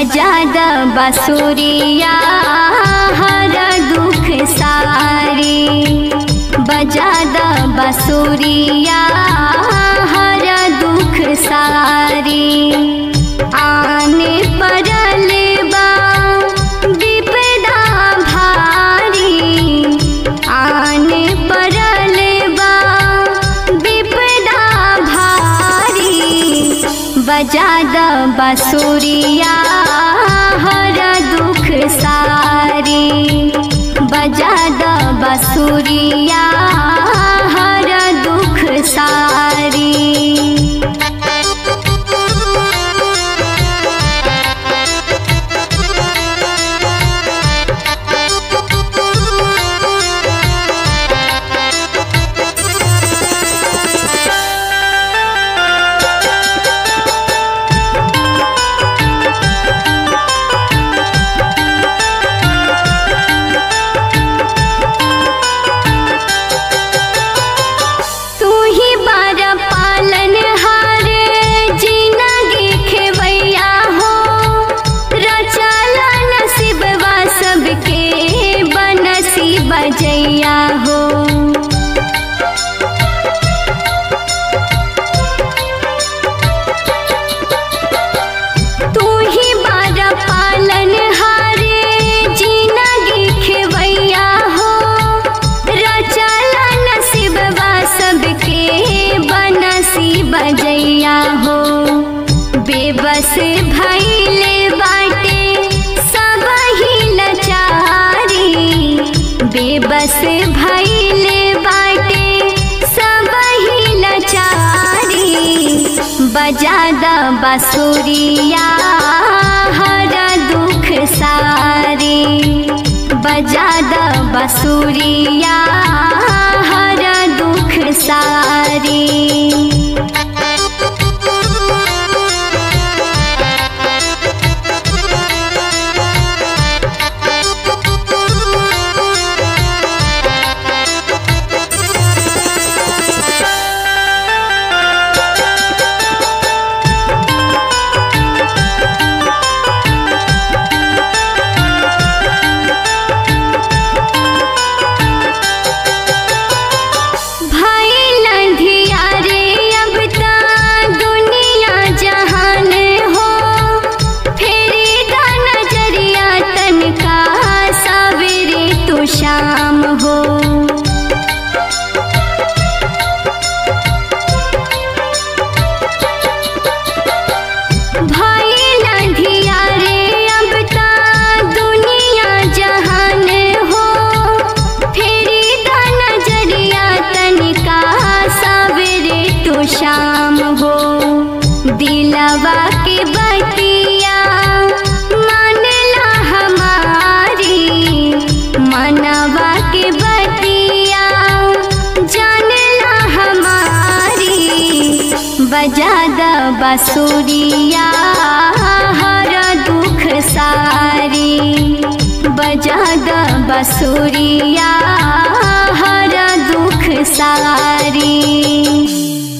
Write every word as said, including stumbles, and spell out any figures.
बजा द बांसुरिया हर दुख सारी, बजा द बांसुरिया हर दुख सारी। आने पड़ल बा विपदा भारी, आने पड़ल बा विपदा भारी। बजा द बांसुरिया हर दुख सारी, बजा द बांसुरिया हर दुख सारी। बजैया हो तू ही बारा पालन हारे, जिंदगी खेवैया हो। रचला नसीबवा सबके बनसी बजैया हो। बेबस भइले बाटे सब ही लाचारी, बेबस भइले बाटे सब ही लाचारी। बजा द बांसुरिया हर दुख सारी, बजा द बांसुरिया हर दुख सारी। शाम हो भाई लंधिया रे अब ता दुनिया जहान हो। फेरी दा नजरिया तनिका सवेरे तो शाम हो। दिलवा के बतिया मानला हमारी, मनवा के बतिया जानला हमारी। बजा द बांसुरिया हर दुख सारी, बजा द बांसुरिया हर दुख सारी।